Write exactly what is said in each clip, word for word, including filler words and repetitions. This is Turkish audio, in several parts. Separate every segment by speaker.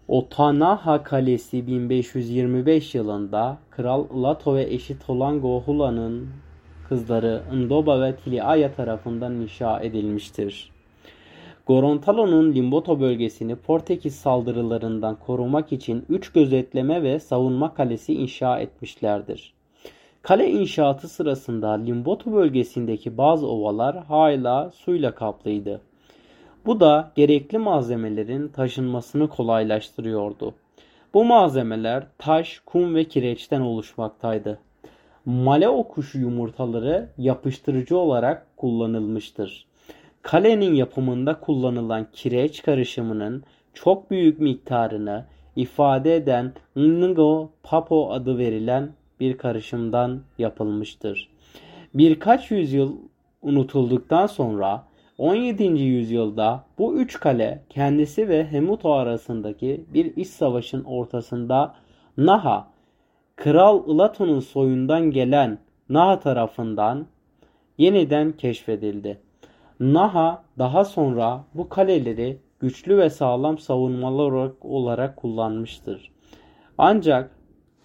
Speaker 1: Otanaha Kalesi bin beş yüz yirmi beş yılında Kral Lato ve eşi Tolango-Hula'nın kızları Ndoba ve Tiliaya tarafından inşa edilmiştir. Gorontalo'nun Limboto bölgesini Portekiz saldırılarından korumak için üç gözetleme ve savunma kalesi inşa etmişlerdir. Kale inşaatı sırasında Limboto bölgesindeki bazı ovalar hala suyla kaplıydı. Bu da gerekli malzemelerin taşınmasını kolaylaştırıyordu. Bu malzemeler taş, kum ve kireçten oluşmaktaydı. Maleo kuşu yumurtaları yapıştırıcı olarak kullanılmıştır. Kalenin yapımında kullanılan kireç karışımının çok büyük miktarını ifade eden Ngo Papo adı verilen bir karışımdan yapılmıştır. Birkaç yüzyıl unutulduktan sonra on yedinci yüzyılda bu üç kale kendisi ve Hemuto arasındaki bir iç savaşın ortasında Naha, Kral Ilato'nun soyundan gelen Naha tarafından yeniden keşfedildi. Naha daha sonra bu kaleleri güçlü ve sağlam savunmalar olarak, olarak kullanmıştır. Ancak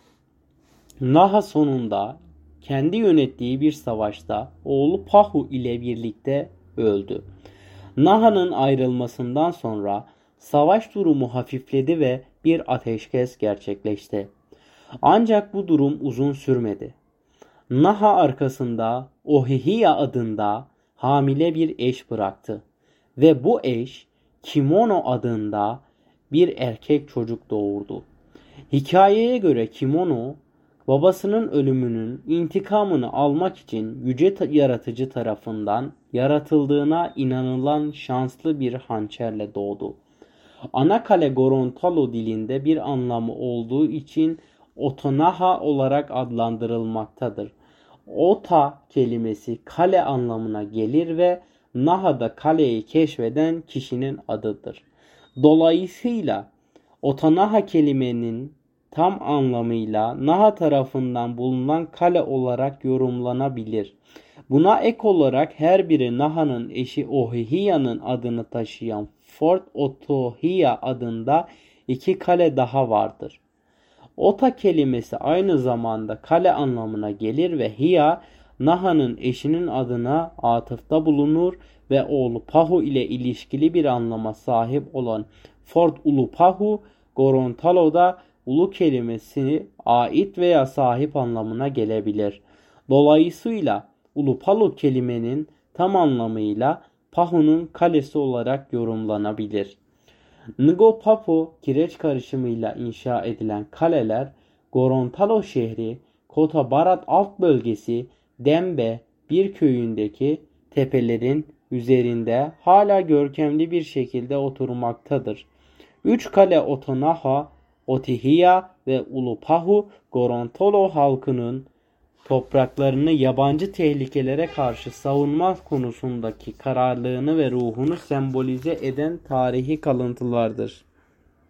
Speaker 1: Naha sonunda kendi yönettiği bir savaşta oğlu Pahu ile birlikte öldü. Naha'nın ayrılmasından sonra savaş durumu hafifledi ve bir ateşkes gerçekleşti. Ancak bu durum uzun sürmedi. Naha arkasında Ohihiya adında hamile bir eş bıraktı ve bu eş Kimono adında bir erkek çocuk doğurdu. Hikayeye göre Kimono babasının ölümünün intikamını almak için yüce yaratıcı tarafından yaratıldığına inanılan şanslı bir hançerle doğdu. Ana kale Gorontalo dilinde bir anlamı olduğu için Otonaha olarak adlandırılmaktadır. Ota kelimesi kale anlamına gelir ve Naha da kaleyi keşfeden kişinin adıdır. Dolayısıyla Otanaha kelimenin tam anlamıyla Naha tarafından bulunan kale olarak yorumlanabilir. Buna ek olarak her biri Naha'nın eşi Ohihiya'nın adını taşıyan Fort Otohiya adında iki kale daha vardır. Ota kelimesi aynı zamanda kale anlamına gelir ve Hiya, Naha'nın eşinin adına atıfta bulunur ve oğlu Pahu ile ilişkili bir anlama sahip olan Fort Ulupahu, Gorontalo'da ulu kelimesi ait veya sahip anlamına gelebilir. Dolayısıyla Ulupalu kelimenin tam anlamıyla Pahu'nun kalesi olarak yorumlanabilir. Ngo Papo kireç karışımıyla inşa edilen kaleler Gorontalo şehri, Kota Barat alt bölgesi, Dembe bir köyündeki tepelerin üzerinde hala görkemli bir şekilde oturmaktadır. Üç kale Otonaha, Otihiya ve Ulupahu Gorontalo halkının topraklarını yabancı tehlikelere karşı savunma konusundaki kararlılığını ve ruhunu sembolize eden tarihi kalıntılardır.